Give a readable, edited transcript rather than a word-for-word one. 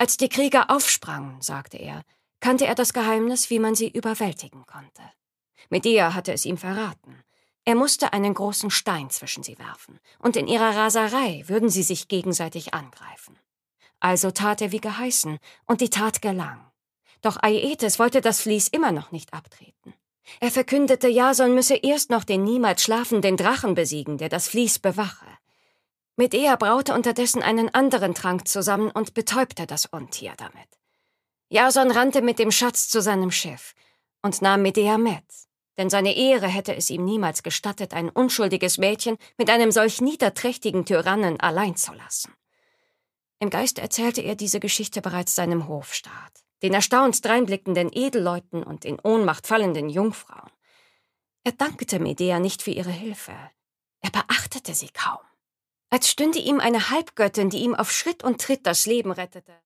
Als die Krieger aufsprangen, sagte er, kannte er das Geheimnis, wie man sie überwältigen konnte. Medea hatte es ihm verraten. Er musste einen großen Stein zwischen sie werfen, und in ihrer Raserei würden sie sich gegenseitig angreifen. Also tat er wie geheißen, und die Tat gelang. Doch Aietes wollte das Vlies immer noch nicht abtreten. Er verkündete, Jason müsse erst noch den niemals schlafenden Drachen besiegen, der das Vlies bewache. Medea braute unterdessen einen anderen Trank zusammen und betäubte das Untier damit. Jason rannte mit dem Schatz zu seinem Schiff und nahm Medea mit, denn seine Ehre hätte es ihm niemals gestattet, ein unschuldiges Mädchen mit einem solch niederträchtigen Tyrannen allein zu lassen. Im Geiste erzählte er diese Geschichte bereits seinem Hofstaat, den erstaunt dreinblickenden Edelleuten und in Ohnmacht fallenden Jungfrauen. Er dankte Medea nicht für ihre Hilfe. Er beachtete sie kaum. Als stünde ihm eine Halbgöttin, die ihm auf Schritt und Tritt das Leben rettete.